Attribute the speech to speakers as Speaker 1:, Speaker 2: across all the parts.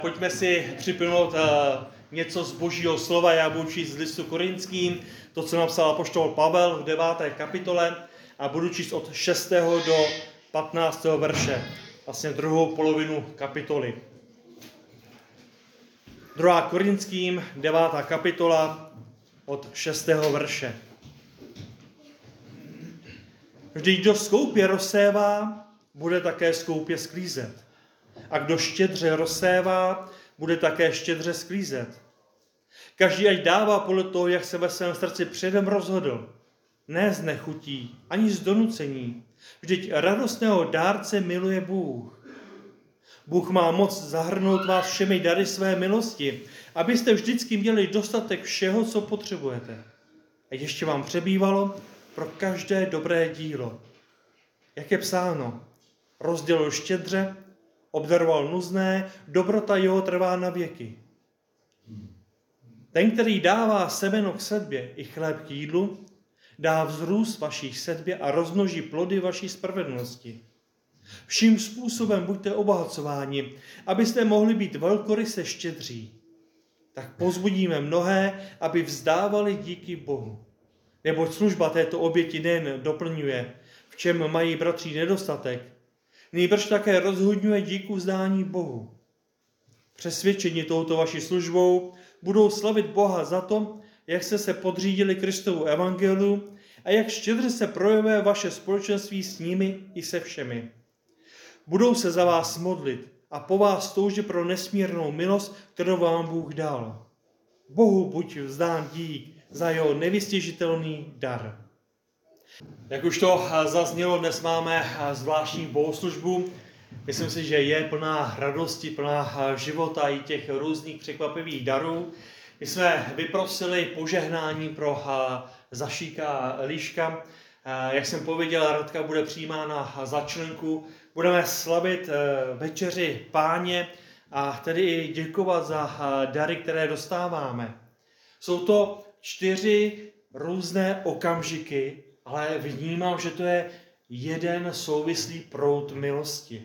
Speaker 1: Pojďme si připomenout něco z Božího slova. Já budu číst z listu Korinským, to, co napsal apoštol Pavel v 9. kapitole, a budu číst od 6. do 15. verše, vlastně druhou polovinu kapitoly. 2. Korinským, 9. kapitola, od 6. verše. Vždyť kdo skoupě rozsévá, bude také skoupě sklízet. A kdo štědře rozsévá, bude také štědře sklízet. Každý ať dává podle toho, jak se ve svém srdci předem rozhodl. Ne z nechutí, ani z donucení. Vždyť radostného dárce miluje Bůh. Bůh má moc zahrnout vás všemi dary své milosti, abyste vždycky měli dostatek všeho, co potřebujete. A ještě vám přebývalo pro každé dobré dílo. Jak je psáno, rozdělil štědře, obdaroval nuzné, dobrota jeho trvá na věky. Ten, který dává semeno k sedbě i chléb k jídlu, dá vzrůst vaší sedbě a rozmnoží plody vaší spravedlnosti. Vším způsobem buďte obohacováni, abyste mohli být velkoryse štědří. Tak povzbudíme mnohé, aby vzdávali díky Bohu. Neboť služba této oběti nejen doplňuje, v čem mají bratři nedostatek, nýbrž také rozhodňuje díku vzdání Bohu. Přesvědčení touto vaší službou budou slavit Boha za to, jak jste se podřídili Kristovu evangeliu a jak štědře se projevuje vaše společenství s nimi i se všemi. Budou se za vás modlit a po vás toužit pro nesmírnou milost, kterou vám Bůh dal. Bohu buď vzdán dík za jeho nevystěžitelný dar. Jak už to zaznělo, dnes máme zvláštní bohoslužbu. Myslím si, že je plná radosti, plná života i těch různých překvapivých darů. My jsme vyprosili požehnání pro Zašíka a Eliška. Jak jsem pověděl, Radka bude přijímána za členku. Budeme slavit večeři Páně a tedy i děkovat za dary, které dostáváme. Jsou to 4 různé okamžiky, ale vnímám, že to je jeden souvislý proud milosti.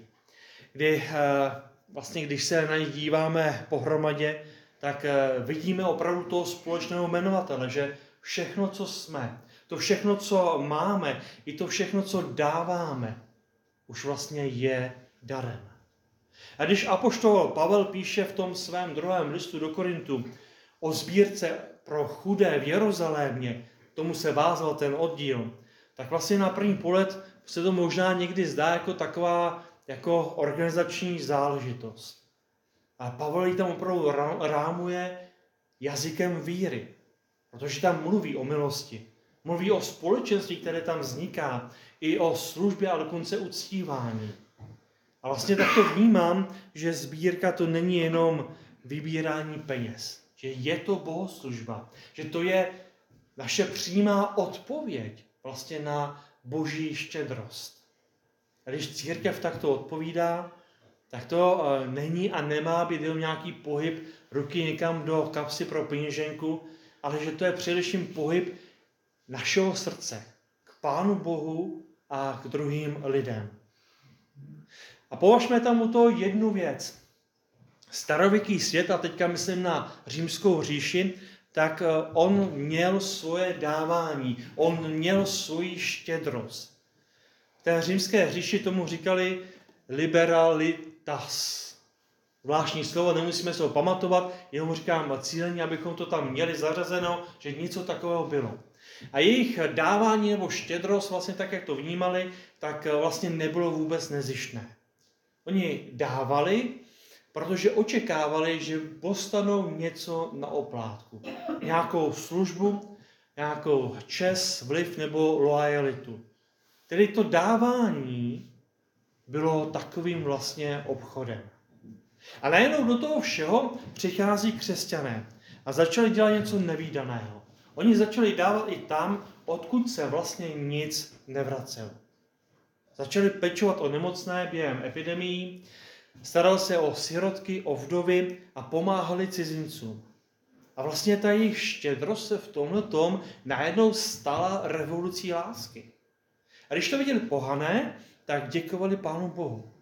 Speaker 1: Když se na ně díváme pohromadě, tak vidíme opravdu toho společného jmenovatele, že všechno, co jsme, to všechno, co máme, i to všechno, co dáváme, už vlastně je darem. A když apoštol Pavel píše v tom svém 2. listu do Korintu o sbírce pro chudé v Jeruzalémě, tomu se vázal ten oddíl, tak vlastně na první pohled se to možná někdy zdá jako taková jako organizační záležitost. A Pavel ji tam opravdu rámuje jazykem víry, protože tam mluví o milosti, mluví o společenství, které tam vzniká, i o službě a dokonce uctívání. A vlastně tak to vnímám, že sbírka to není jenom vybírání peněz, že je to bohoslužba, že to je naše přímá odpověď vlastně na Boží štědrost. A když církev takto odpovídá, tak to není a nemá být jenom nějaký pohyb ruky někam do kapsy pro peněženku, ale že to je především pohyb našeho srdce k Pánu Bohu a k druhým lidem. A považme tam u toho jednu věc. Starověký svět, a teďka myslím na římskou říši, tak on měl svoje dávání, on měl svoji štědrost. V té římské říši tomu říkali liberalitas. Zvláštní slovo, nemusíme se ho pamatovat, jenom říkám cíleně, abychom to tam měli zařazeno, že něco takového bylo. A jejich dávání nebo štědrost, vlastně tak, jak to vnímali, tak vlastně nebylo vůbec nezištné. Oni dávali, protože očekávali, že dostanou něco na oplátku. Nějakou službu, nějakou čest, vliv nebo loajalitu. Tedy to dávání bylo takovým vlastně obchodem. A najednou do toho všeho přichází křesťané a začali dělat něco nevídaného. Oni začali dávat i tam, odkud se vlastně nic nevracelo. Začali pečovat o nemocné během epidemií, starali se o sirotky, o vdovy a pomáhali cizincům. A vlastně ta jejich štědrost se v tomhletom najednou stala revolucí lásky. A když to viděli pohané, tak děkovali Pánu Bohu.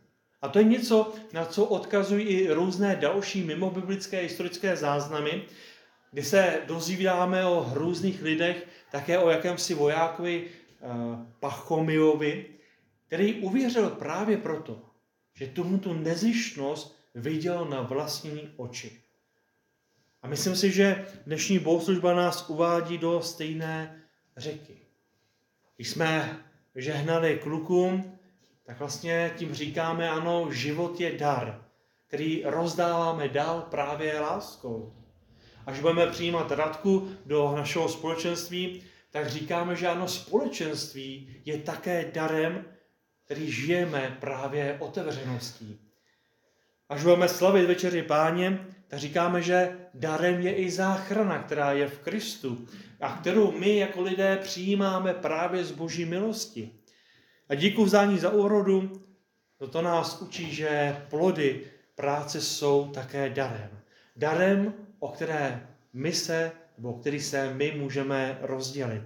Speaker 1: A to je něco, na co odkazují i různé další mimobiblické historické záznamy, kdy se dozvídáme o různých lidech, také o jakémsi vojákovi Pachomiovi, který uvěřil právě proto, že tu nezištnost viděl na vlastní oči. A myslím si, že dnešní bohoslužba nás uvádí do stejné řeky. Když jsme žehnali klukům, tak vlastně tím říkáme, ano, život je dar, který rozdáváme dál právě láskou. Až budeme přijímat Radku do našeho společenství, tak říkáme, že ano, společenství je také darem, který žijeme právě otevřeností. Až budeme slavit večeři Páně, tak říkáme, že darem je i záchrana, která je v Kristu a kterou my jako lidé přijímáme právě z Boží milosti. A díky vzdání za úrodu, to nás učí, že plody práce jsou také darem. Darem, o který se my můžeme rozdělit.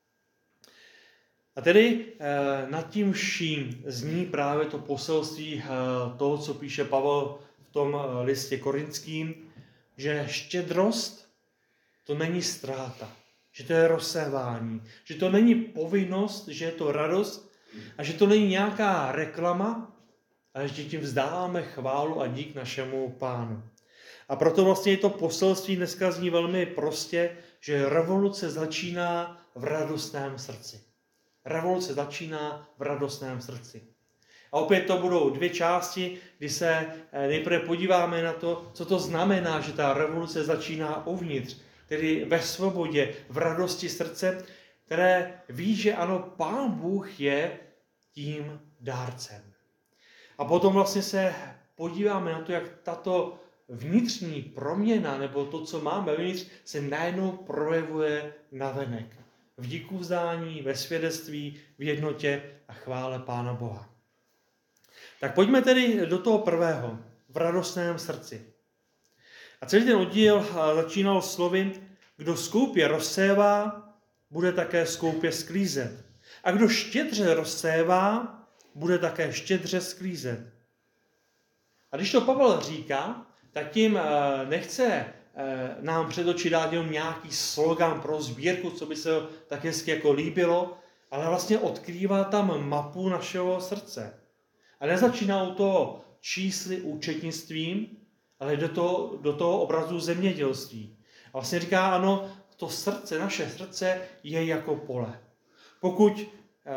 Speaker 1: A tedy nad tím vším zní právě to poselství toho, co píše Pavel v tom listě Korinským, že štědrost to není ztráta, že to je rozsévání, že to není povinnost, že je to radost a že to není nějaká reklama, ale že tím vzdáváme chválu a dík našemu Pánu. A proto vlastně je to poselství dneska zní velmi prostě, že revoluce začíná v radostném srdci. Revoluce začíná v radostném srdci. A opět to budou dvě části, kdy se nejprve podíváme na to, co to znamená, že ta revoluce začíná uvnitř, tedy ve svobodě, v radosti srdce, které ví, že ano, Pán Bůh je tím dárcem. A potom vlastně se podíváme na to, jak tato vnitřní proměna, nebo to, co máme vnitř, se najednou projevuje navenek. V díkuvzdání, ve svědectví, v jednotě a chvále Pána Boha. Tak pojďme tedy do toho prvého, v radostném srdci. A celý ten oddíl začínal slovy, kdo skoupě rozsévá, bude také skoupě sklízet. A kdo štědře rozsévá, bude také štědře sklízet. A když to Pavel říká, tak tím nechce nám před oči dát jenom nějaký slogan pro sbírku, co by se tak hezky jako líbilo, ale vlastně odkrývá tam mapu našeho srdce. A nezačíná u toho čísly účetnictvím, ale do toho obrazu zemědělství. A vlastně říká, ano, to srdce, naše srdce je jako pole. Pokud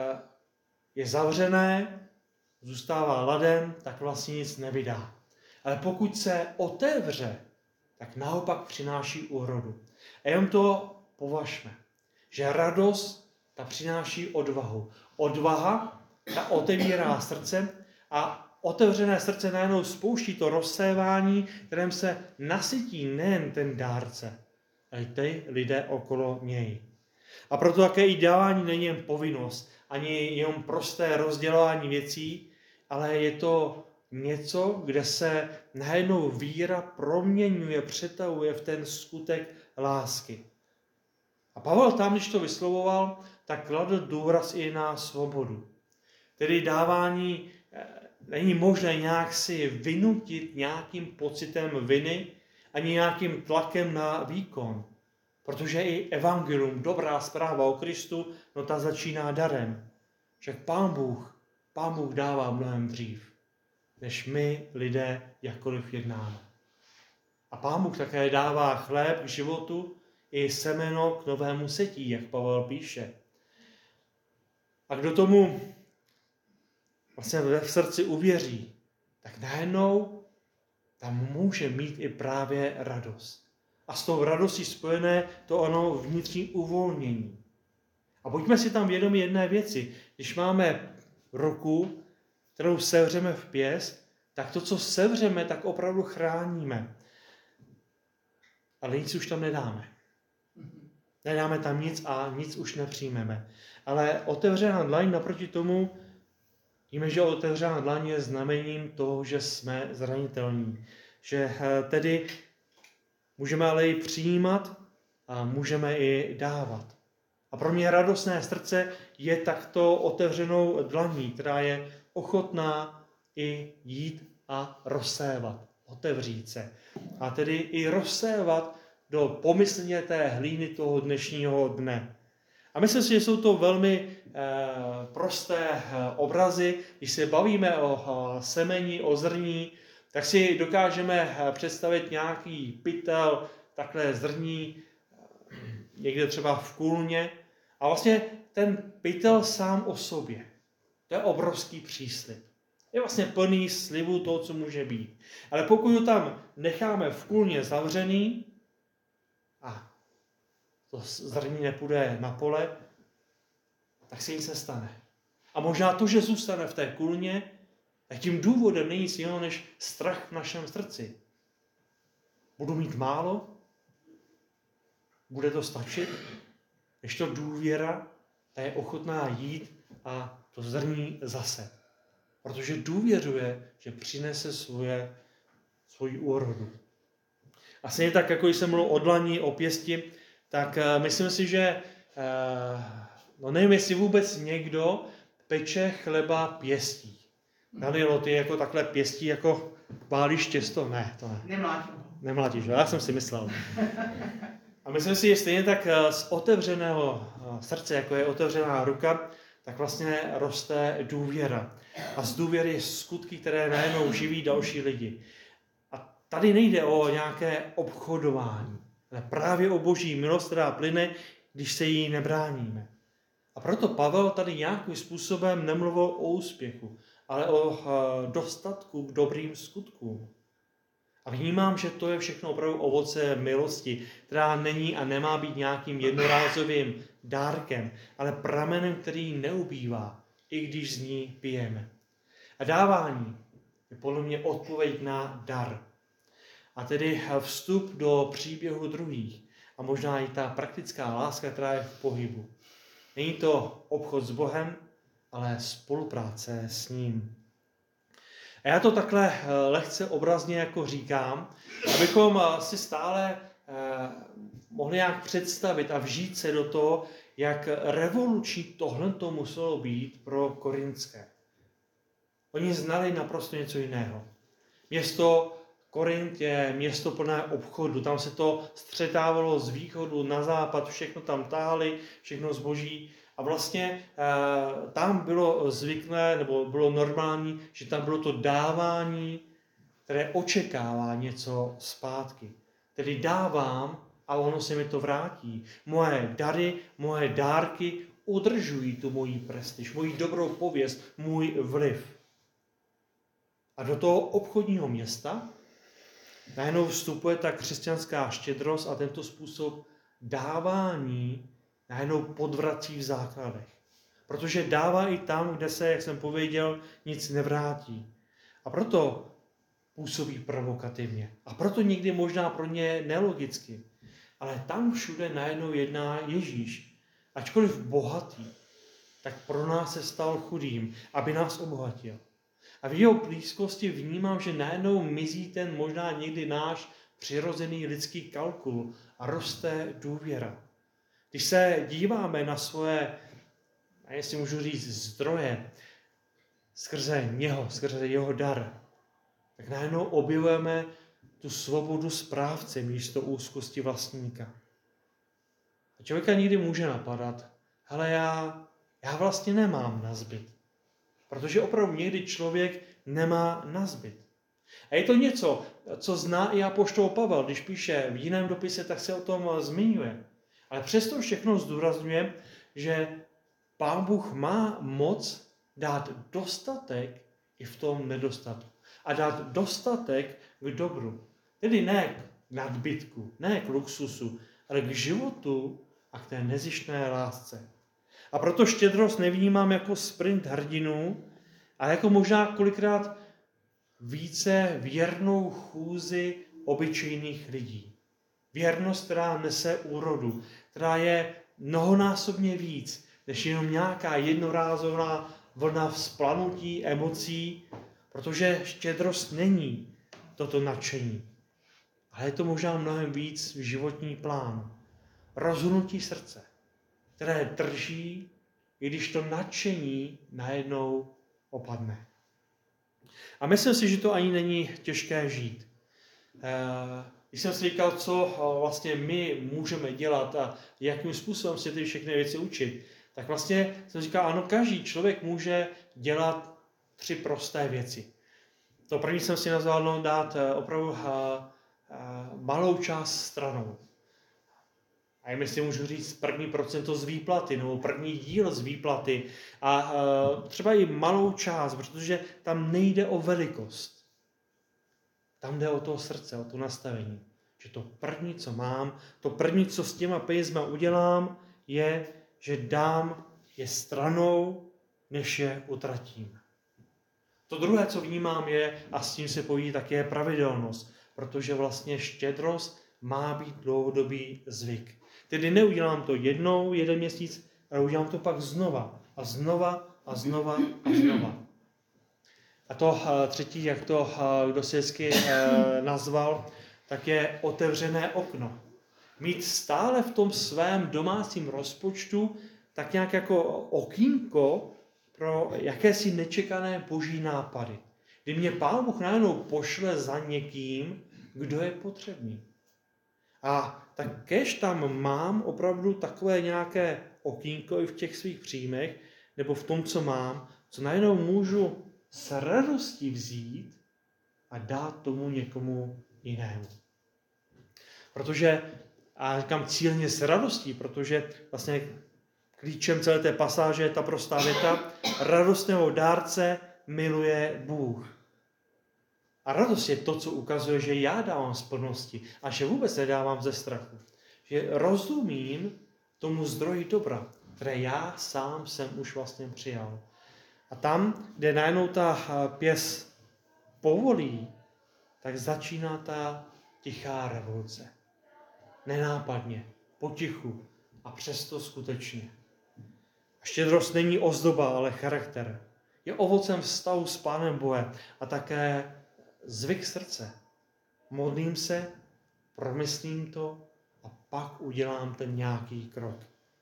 Speaker 1: je zavřené, zůstává ladem, tak vlastně nic nevydá. Ale pokud se otevře, tak naopak přináší úrodu. A jenom to považme, že radost ta přináší odvahu. Odvaha ta otevírá srdce a otevřené srdce najednou spouští to rozsévání, kterým se nasytí nejen ten dárce, ale i ty lidé okolo něj. A proto také i dávání není jen povinnost, ani jenom prosté rozdělování věcí, ale je to něco, kde se najednou víra proměňuje, přetahuje v ten skutek lásky. A Pavel tam, když to vyslovoval, tak kladl důraz i na svobodu. Tedy dávání není možné nějak si vynutit nějakým pocitem viny, ani nějakým tlakem na výkon. Protože i evangelium, dobrá zpráva o Kristu, no ta začíná darem. Však Pán Bůh dává mnohem dřív, než my lidé jakkoliv jednáme. A Pán Bůh také dává chléb k životu i semeno k novému setí, jak Pavel píše. A kdo tomu vlastně v srdci uvěří, tak najednou tam může mít i právě radost. A s tou radostí spojené to ono vnitřní uvolnění. A buďme si tam vědomi jedné věci. Když máme ruku, kterou sevřeme v pěst, tak to, co sevřeme, tak opravdu chráníme. Ale nic už tam nedáme. Nedáme tam nic a nic už nepřijmeme. Ale otevřená dlaň naproti tomu, víme, že otevřená dlaň je znamením toho, že jsme zranitelní. Že tedy můžeme ale i přijímat a můžeme i dávat. A pro mě radostné srdce je takto otevřenou dlaní, která je ochotná i jít a rozsévat, otevřít se. A tedy i rozsévat do pomyslně té hlíny toho dnešního dne. A myslím si, že jsou to velmi prosté obrazy. Když se bavíme o semení, o zrní, tak si dokážeme představit nějaký pytel, takhle zrní, někde třeba v kůlně. A vlastně ten pytel sám o sobě, to je obrovský příslib. Je vlastně plný slibů toho, co může být. Ale pokud ho tam necháme v kůlně zavřený a to zrní nepůjde na pole, tak se nic nestane. A možná to, že zůstane v té kůlně, tak tím důvodem není nic jiného než strach v našem srdci. Budu mít málo? Bude to stačit? Když to důvěra, ta je ochotná jít a to zrní zase. Protože důvěřuje, že přinese svoji úrodu. A stejně tak, jako jsem mluvil o dlani, o pěsti, tak myslím si, že nevím, jestli vůbec někdo peče chleba pěstí. Danielo, ty jako takhle pěstí, jako pálíš těsto? Ne, to ne. Nemlátíš, já jsem si myslel. A myslím si, že stejně tak z otevřeného srdce, jako je otevřená ruka, tak vlastně roste důvěra. A z důvěry skutky, které najednou živí další lidi. A tady nejde o nějaké obchodování, ale právě o boží milost, která plyne, když se jí nebráníme. A proto Pavel tady nějakým způsobem nemluvil o úspěchu, ale o dostatku k dobrým skutkům. A vnímám, že to je všechno opravdu ovoce milosti, která není a nemá být nějakým jednorázovým dárkem, ale pramenem, který neubývá, i když z ní pijeme. A dávání je podle mě odpověď na dar. A tedy vstup do příběhu druhých. A možná i ta praktická láska, která je v pohybu. Není to obchod s Bohem, ale spolupráce s ním. A já to takhle lehce obrazně jako říkám, abychom si stále mohli nějak představit a vžít se do toho, jak revoluční tohle to muselo být pro Korinské. Oni znali naprosto něco jiného. Město Korint je město plné obchodu, tam se to střetávalo z východu na západ, všechno tam táhli, všechno zboží. A vlastně tam bylo zvyklé, nebo bylo normální, že tam bylo to dávání, které očekává něco zpátky. Tedy dávám a ono se mi to vrátí. Moje dary, moje dárky udržují tu moji prestiž, moji dobrou pověst, můj vliv. A do toho obchodního města najednou vstupuje ta křesťanská štědrost a tento způsob dávání najednou podvrací v základech. Protože dává i tam, kde se, jak jsem pověděl, nic nevrátí. A proto působí provokativně. A proto někdy možná pro ně nelogicky. Ale tam všude najednou jedná Ježíš. Ačkoliv bohatý, tak pro nás se stal chudým, aby nás obohatil. A v jeho blízkosti vnímám, že najednou mizí ten možná někdy náš přirozený lidský kalkul a roste důvěra. Když se díváme na svoje, a jestli můžu říct, zdroje, skrze jeho dar, tak najednou objevujeme tu svobodu správce místo úzkosti vlastníka. A člověka nikdy může napadat, hele, já vlastně nemám nazbyt. Protože opravdu někdy člověk nemá nazbyt. A je to něco, co zná i apoštol Pavel. Když píše v jiném dopise, tak se o tom zmiňuje. Ale přesto všechno zdůrazňuje, že Pán Bůh má moc dát dostatek i v tom nedostatku. A dát dostatek k dobru. Tedy ne k nadbytku, ne k luxusu, ale k životu a k té nezištné lásce. A proto štědrost nevnímám jako sprint hrdinů, ale jako možná kolikrát více věrnou chůzi obyčejných lidí. Věrnost, která nese úrodu, která je mnohonásobně víc, než jenom nějaká jednorázová vlna vzplanutí emocí, protože štědrost není toto nadšení. Ale je to možná mnohem víc životní plán. Rozhodnutí srdce, které drží, i když to nadšení najednou opadne. A myslím si, že to ani není těžké žít. Když jsem si říkal, co vlastně my můžeme dělat a jakým způsobem si ty všechny věci učit, tak vlastně jsem říkal, ano, každý člověk může dělat 3 prosté věci. To první jsem si nazval dát opravdu malou část stranou. A já si můžu říct první procento z výplaty, nebo první díl z výplaty. A třeba i malou část, protože tam nejde o velikost. Tam jde o to srdce, o to nastavení. Že to první, co mám, to první, co s těma penězma udělám, je, že dám je stranou, než je utratím. To druhé, co vnímám, je, a s tím se pojí také pravidelnost, protože vlastně štědrost má být dlouhodobý zvyk. Tedy neudělám to jednou, 1 měsíc, ale udělám to pak znova a znova a znova a znova. A to třetí, jak to kdo si hezky nazval, tak je otevřené okno. Mít stále v tom svém domácím rozpočtu tak nějak jako okýnko pro jakési nečekané boží nápady. Kdy mě Pán Bůh najednou pošle za někým, kdo je potřebný. A tak kež tam mám opravdu takové nějaké okýnko i v těch svých příjmech, nebo v tom, co mám, co najednou můžu s radostí vzít a dát tomu někomu jinému. Protože, a říkám cíleně s radostí, protože vlastně klíčem celé té pasáže je ta prostá věta, radostného dárce miluje Bůh. A radost je to, co ukazuje, že já dávám z plnosti a že vůbec nedávám ze strachu. Že rozumím tomu zdroji dobra, které já sám jsem už vlastně přijal. A tam, kde najednou ta pěs povolí, tak začíná ta tichá revoluce. Nenápadně, potichu a přesto skutečně. A štědrost není ozdoba, ale charakter. Je ovocem vztahu s Pánem Bohem a také zvyk srdce. Modlím se, promyslím to a pak udělám ten nějaký krok.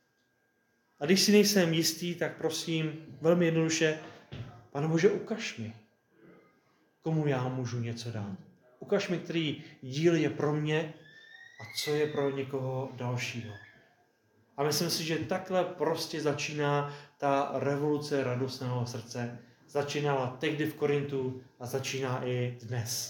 Speaker 1: A když si nejsem jistý, tak prosím, velmi jednoduše, Pane Bože, ukaž mi, komu já můžu něco dát. Ukaž mi, který díl je pro mě a co je pro někoho dalšího. A myslím si, že takhle prostě začíná ta revoluce radostného srdce. Začínala tehdy v Korintu a začíná i dnes.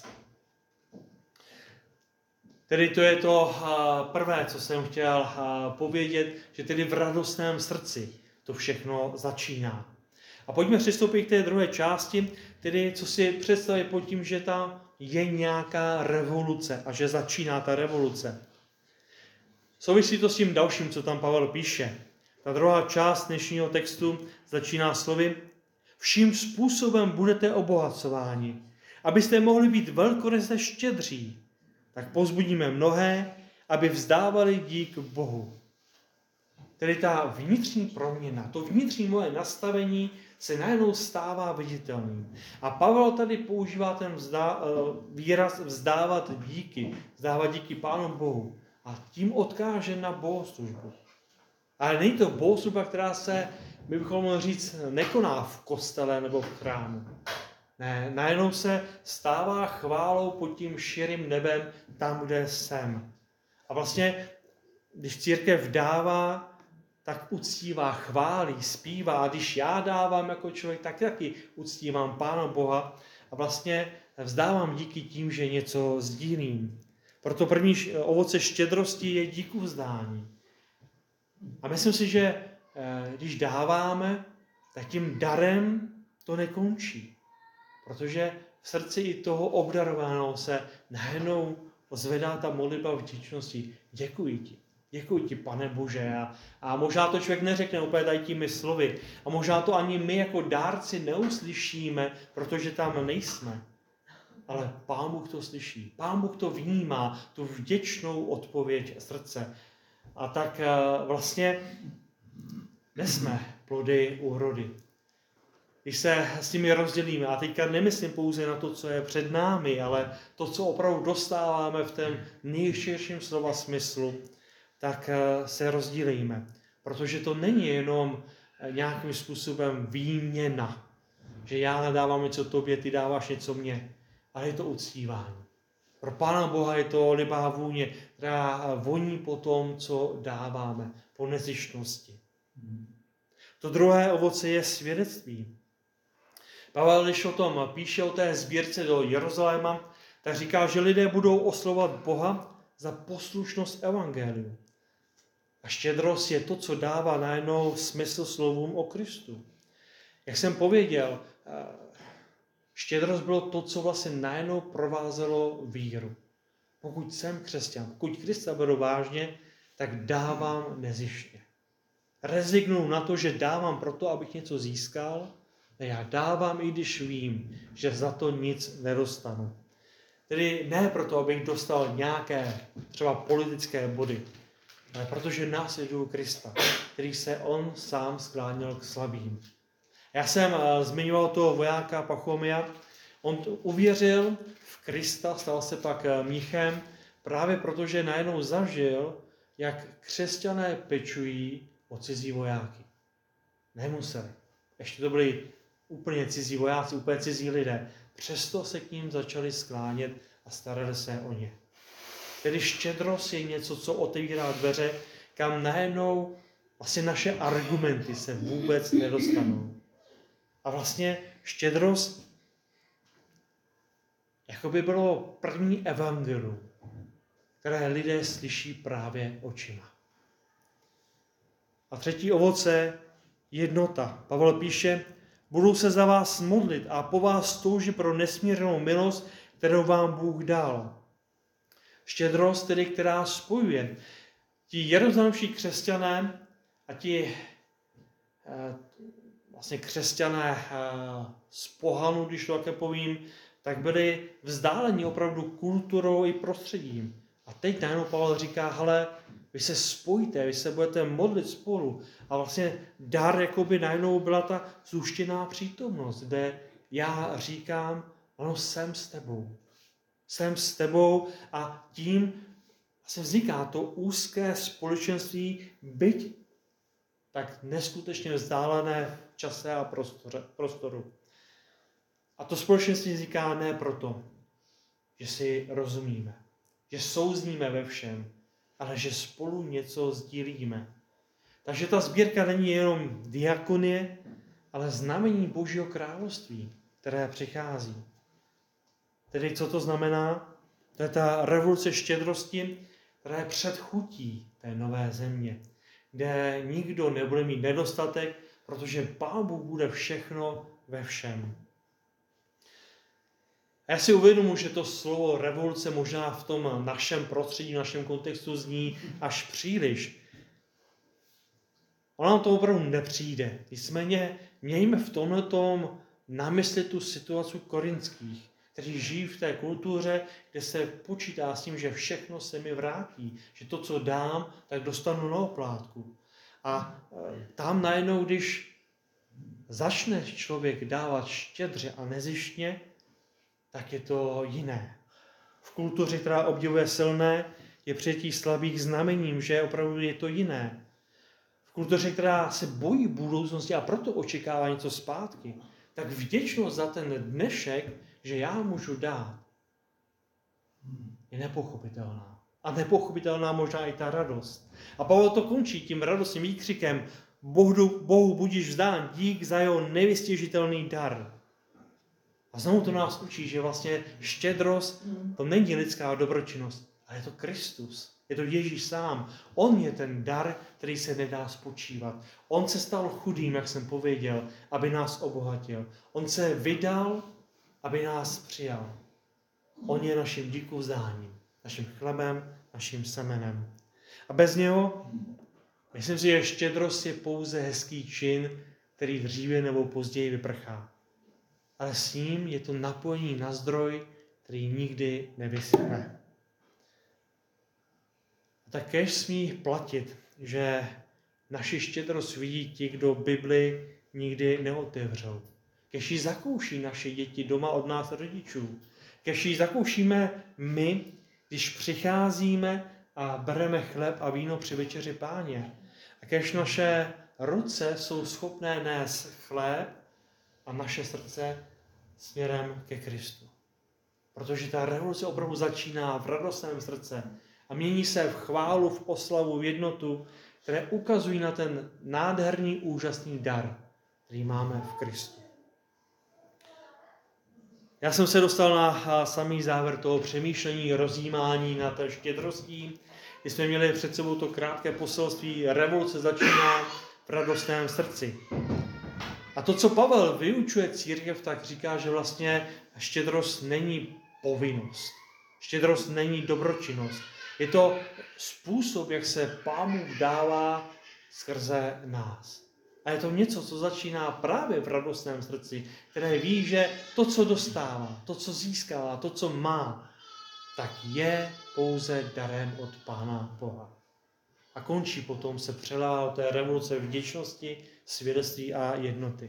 Speaker 1: Tedy to je to prvé, co jsem chtěl povědět, že tedy v radostném srdci to všechno začíná. A pojďme přistoupit k té druhé části, tedy co si představit pod tím, že tam je nějaká revoluce a že začíná ta revoluce. Souvisí to s tím dalším, co tam Pavel píše. Ta druhá část dnešního textu začíná slovy: vším způsobem budete obohacováni, abyste mohli být velkoryse štědří. Tak povzbudíme mnohé, aby vzdávali dík Bohu. Tedy ta vnitřní proměna, to vnitřní moje nastavení se najednou stává viditelným. A Pavel tady používá ten výraz vzdávat díky Pánu Bohu. A tím odkáže na bohoslužbu. Ale není to bohoslužba, která se, my bychom mohli říct, nekoná v kostele nebo v chrámu. Ne, najednou se stává chválou pod tím širým nebem tam, kde jsem. A vlastně, když církev dává, tak uctívá, chválí, zpívá. A když já dávám jako člověk, tak taky uctívám Pána Boha a vlastně vzdávám díky tím, že něco sdílím. Proto první ovoce štědrosti je díkuvzdání. A myslím si, že když dáváme, tak tím darem to nekončí. Protože v srdci i toho obdarovaného se najednou ozvedá ta modlitba vděčnosti. Děkuji ti, Pane Bože. A možná to člověk neřekne úplně tady těmi slovy. A možná to ani my jako dárci neuslyšíme, protože tam nejsme. Ale Pán Bůh to slyší. Pán Bůh to vnímá, tu vděčnou odpověď srdce. A tak vlastně nesme plody úrody. Když se s nimi rozdělíme, a teďka nemyslím pouze na to, co je před námi, ale to, co opravdu dostáváme v tom nejširším slova smyslu, tak se rozdílejme. Protože to není jenom nějakým způsobem výměna. že já nedávám něco tobě, ty dáváš něco mně, ale je to uctívání. Pro Pána Boha je to libá vůně, která voní po tom, co dáváme, po nezištnosti. To druhé ovoce je svědectví. Pavel, když o tom píše o té sbírce do Jeruzaléma, tak říká, že lidé budou oslovovat Boha za poslušnost evangeliu. A štědrost je to, co dává najednou smysl slovům o Kristu. Jak jsem pověděl, štědrost bylo to, co vlastně najednou provázelo víru. Pokud jsem křesťan, pokud Krista beru vážně, tak dávám nezištně. Rezignuju na to, že dávám proto, abych něco získal, a já dávám, i když vím, že za to nic nedostanu. Tedy ne proto, abych dostal nějaké třeba politické body, ale protože následuju Krista, který se on sám skláněl k slabým. Já jsem zmiňoval toho vojáka Pachomia. On uvěřil v Krista, stal se pak mnichem, právě protože najednou zažil, jak křesťané pečují o cizí vojáky. Nemuseli. Ještě to byli úplně cizí vojáci, úplně cizí lidé. Přesto se k ním začali sklánět a starali se o ně. Tedy štědrost je něco, co otevírá dveře, kam najednou vlastně naše argumenty se vůbec nedostanou. A vlastně štědrost jako by bylo první evangelium, které lidé slyší právě očima. A třetí ovoce, jednota. Pavel píše, budu se za vás modlit a po vás toužit pro nesmírnou milost, kterou vám Bůh dal. Štědrost, tedy, která spojuje. Ti jeruzalémští křesťané a ti vlastně křesťané z pohanu, když to také povím, tak byli vzdáleni opravdu kulturou i prostředím. A teď najednou Pavel říká, hele, vy se spojíte, vy se budete modlit spolu. A vlastně dar jakoby najednou byla ta zúštěná přítomnost, kde já říkám, ano, jsem s tebou. Jsem s tebou a tím se vzniká to úzké společenství, byť tak neskutečně vzdálené v čase a prostoru. A to společenství říká ne proto, že si rozumíme, že souzníme ve všem, ale že spolu něco sdílíme. Takže ta sbírka není jenom diakonie, ale znamení Božího království, které přichází. Tedy co to znamená? To je ta revoluce štědrosti, která je předchutí té nové země, kde nikdo nebude mít nedostatek, protože Pán Bůh bude všechno ve všem. A já si uvědomuji, že to slovo revoluce možná v tom našem prostředí, v našem kontextu zní až příliš. Ono nám to opravdu nepřijde. Nicméně mějme v tomhletom na mysli tu situaci korinských, kteří žijí v té kultuře, kde se počítá s tím, že všechno se mi vrátí, že to, co dám, tak dostanu na oplátku. A tam najednou, když začne člověk dávat štědře a nezištně, tak je to jiné. V kultuře, která obdivuje silné, je přijetí slabých znamením, že opravdu je to jiné. V kultuře, která se bojí budoucnosti a proto očekává něco zpátky, tak vděčnost za ten dnešek, že já můžu dát, je nepochopitelná. A nepochopitelná možná i ta radost. A Pavel to končí tím radostným výkřikem Bohu budíš vzdán dík za jeho nevystěžitelný dar. A znovu to nás učí, že vlastně štědrost to není lidská dobročinnost, ale je to Kristus. Je to Ježíš sám. On je ten dar, který se nedá spočívat. On se stal chudým, jak jsem pověděl, aby nás obohatil. On se vydal, aby nás přijal. On je naším díku vzdáním, naším chlebem, naším semenem. A bez něho, myslím si, že štědrost je pouze hezký čin, který dříve nebo později vyprchá. Ale s ním je to napojení na zdroj, který nikdy nevysychne. A tak kéž smí platit, že naši štědrost vidí ti, kdo Bibli nikdy neotevřou. Kéž ji zakouší naše děti doma od nás rodičů. Kéž ji zakoušíme my, když přicházíme a bereme chléb a víno při večeři Páně. A kéž naše ruce jsou schopné nést chléb a naše srdce směrem ke Kristu. Protože ta revoluce opravdu začíná v radostném srdce a mění se v chválu, v oslavu, v jednotu, které ukazují na ten nádherný, úžasný dar, který máme v Kristu. Já jsem se dostal na samý závěr toho přemýšlení, rozjímání nad štědrostí, kdy jsme měli před sebou to krátké poselství, revoluce začíná v radostném srdci. A to, co Pavel vyučuje církev, tak říká, že vlastně štědrost není povinnost. Štědrost není dobročinnost. Je to způsob, jak se Pán Bůh dává skrze nás. A je to něco, co začíná právě v radostném srdci, které ví, že to, co dostává, to, co získává, to, co má, tak je pouze darem od Pána Boha. A končí potom se přelává o té revoluce vděčnosti, svědectví a jednoty.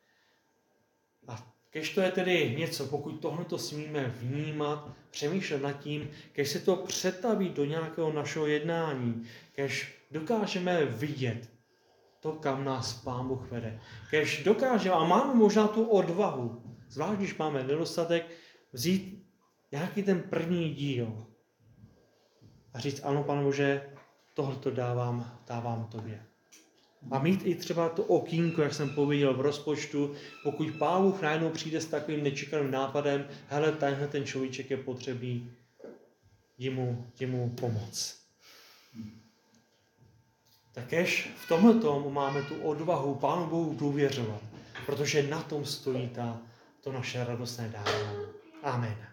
Speaker 1: A kež to je tedy něco, pokud tohleto smíme vnímat, přemýšlet nad tím, kež se to přetaví do nějakého našeho jednání, kež dokážeme vidět to, kam nás Pán Bůh vede. Kež dokážeme, a máme možná tu odvahu, zvlášť když máme nedostatek, vzít nějaký ten první díl a říct, ano, Pane Bože, tohleto dávám tobě. A mít i třeba to okýnko, jak jsem pověděl v rozpočtu, pokud Pán Bůh najednou přijde s takovým nečekaným nápadem, hele, tenhle ten človíček je potřebný, jdi mu pomoct. Tak kež v tomhletom máme tu odvahu Pánu Bohu důvěřovat, protože na tom stojí to naše radostné dávání. Amen.